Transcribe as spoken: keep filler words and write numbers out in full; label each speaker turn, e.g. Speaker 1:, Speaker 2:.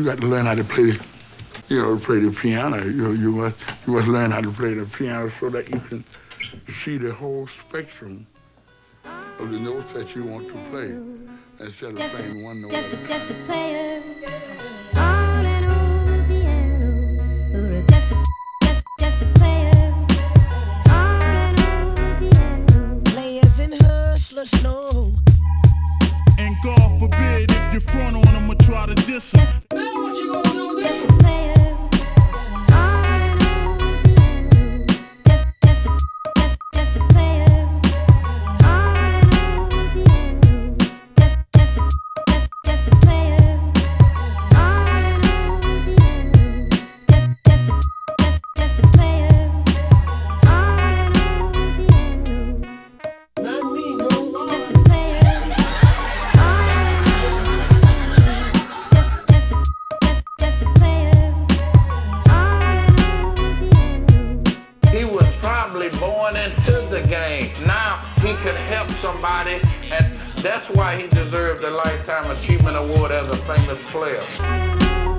Speaker 1: got to learn how to play, you know, play the piano. You you must you must learn how to play the piano so that you can see the whole spectrum of the notes that you want to play instead of just playing a, one note.
Speaker 2: Just a, just a player on and on the piano. Just a, just, just a player on and on the piano.
Speaker 3: Players in hush, let's know.
Speaker 4: And God forbid if you front on them or try to diss them.
Speaker 2: Then what you gonna do? Just a player.
Speaker 5: Somebody, and that's why he deserved the Lifetime Achievement Award as a famous player.